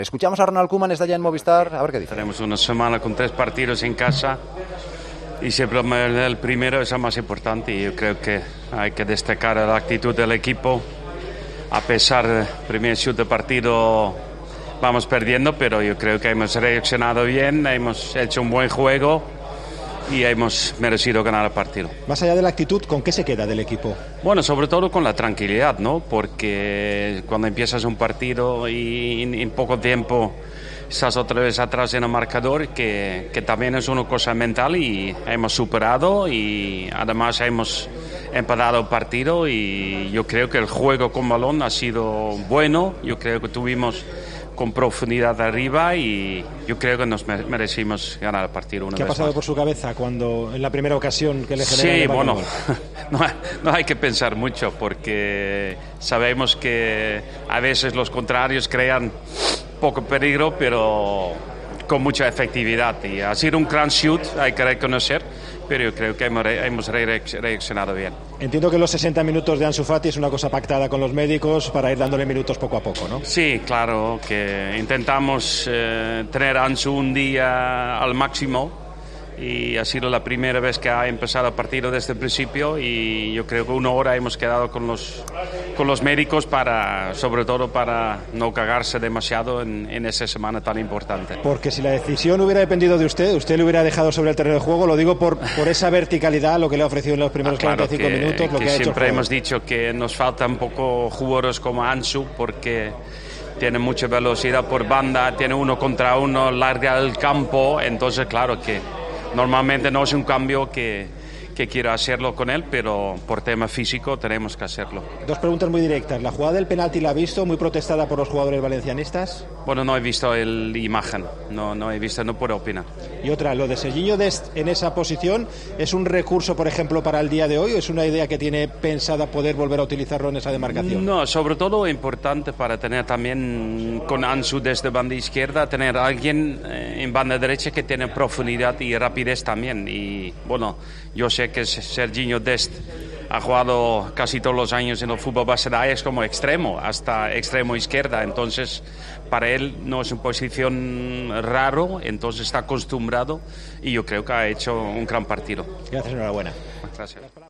Escuchamos a Ronald Koeman, está ya en Movistar, a ver qué dice. Tenemos una semana con 3 partidos en casa y siempre el primero es el más importante, y yo creo que hay que destacar la actitud del equipo. A pesar del primer shoot de partido vamos perdiendo, pero yo creo que hemos reaccionado bien, hemos hecho un buen juego y hemos merecido ganar el partido. Más allá de la actitud, ¿con qué se queda del equipo? Bueno, sobre todo con la tranquilidad, ¿no? Porque cuando empiezas un partido y en poco tiempo estás otra vez atrás en el marcador, que también es una cosa mental, y hemos superado y además hemos empatado el partido, y yo creo que el juego con balón ha sido bueno, yo creo que tuvimos con profundidad arriba y yo creo que nos merecimos ganar el partido una vez más. ¿Qué ha pasado por su cabeza cuando en la primera ocasión que le genera? Sí, bueno, no hay que pensar mucho, porque sabemos que a veces los contrarios crean poco peligro, pero con mucha efectividad, y ha sido un gran shoot, hay que reconocer, pero yo creo que hemos reaccionado bien. Entiendo que los 60 minutos de Ansu Fati es una cosa pactada con los médicos para ir dándole minutos poco a poco, ¿no? Sí, claro, que intentamos tener a Ansu un día al máximo, y ha sido la primera vez que ha empezado el partido desde el principio, y yo creo que una hora hemos quedado con los médicos sobre todo para no cagarse demasiado en esa semana tan importante. Porque si la decisión hubiera dependido de usted le hubiera dejado sobre el terreno de juego, lo digo por esa verticalidad, lo que le ha ofrecido en los primeros 45 minutos, lo que ha hecho. Siempre hemos dicho que nos falta un poco jugadores como Ansu, porque tiene mucha velocidad por banda, tiene uno contra uno, larga el campo, entonces claro que normalmente no es un cambio que quiero hacerlo con él, pero por tema físico tenemos que hacerlo. 2 preguntas muy directas. ¿La jugada del penalti la ha visto, muy protestada por los jugadores valencianistas? Bueno, no he visto la imagen, no he visto, no puedo opinar. Y otra, lo de Serginho Dest en esa posición, ¿es un recurso, por ejemplo, para el día de hoy, o es una idea que tiene pensada poder volver a utilizarlo en esa demarcación? No, sobre todo importante para tener también con Ansu desde banda izquierda, tener a alguien en banda derecha que tiene profundidad y rapidez también. Y bueno, yo sé que Serginho Dest ha jugado casi todos los años en el fútbol base de Ajax como extremo, hasta extremo izquierda, entonces para él no es una posición raro, entonces está acostumbrado, y yo creo que ha hecho un gran partido. Gracias, enhorabuena. Gracias.